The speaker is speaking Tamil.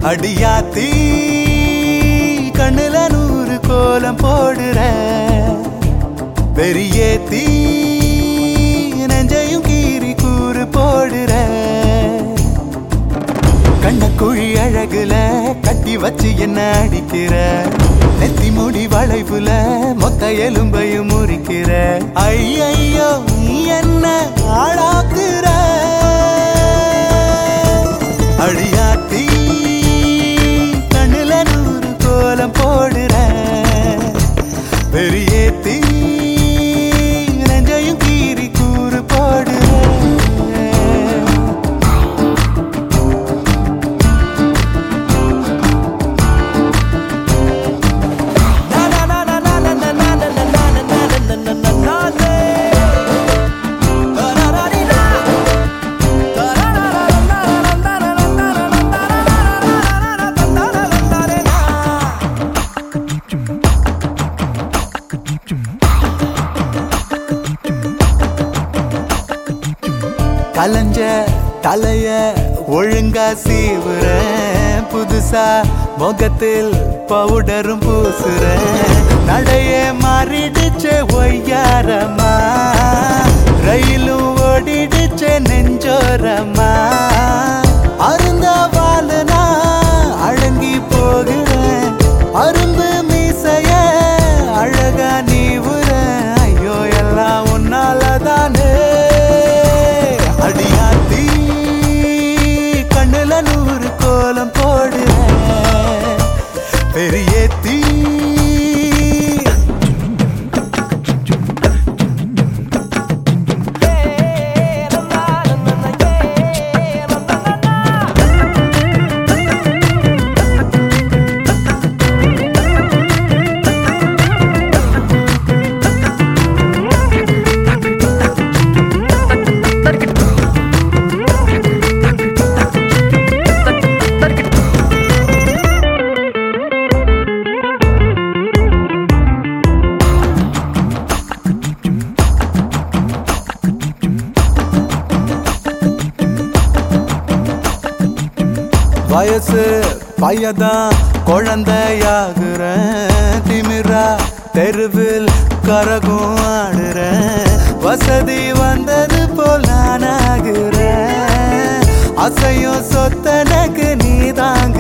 அடியாத்தி கண்ணுல 100 கோலம் போடுற பெரியேத்தி நெஞ்சையும் கீறி கூறு போடுற கண்ணக்குழி அழகுல கட்டி வச்சு என்ன அடிக்கிற நெத்தி முடி வளைவுல மொத்த எலும்பையும் முறிக்கிற ஐயையோ நீ என்ன ஆளாக்குற அடியாத்தி கண்ணுல 100 கோலம் போடுற பெரியேத்தி நெஞ்சையும் கீறி கூறு போடுற கலஞ்ச தலைய ஒழுங்கா சீவுற புதுசா முகத்தில் பவுடரும் பூசுற நடைய மாறிடுச்சு ஒய்யாரமா ரயிலும் ஓடிடுச்சு நெஞ்சோரமா அருந்த வாழனா அழங்கி போகிறேன் அரும்பு மீசைய அழகா நீவுற ஐயோ எல்லாம் உன்னாலதானே அடியாத்தி கண்ணுல 100 கோலம் போடுற பெரியேத்தி வயசு பையதான் குழந்தையாகுற திமிரா தெருவில் கரகும் ஆடுற வசதி வந்தது போல் நானாகுற அசையும் சொத்தனக்கு நீ தாங்க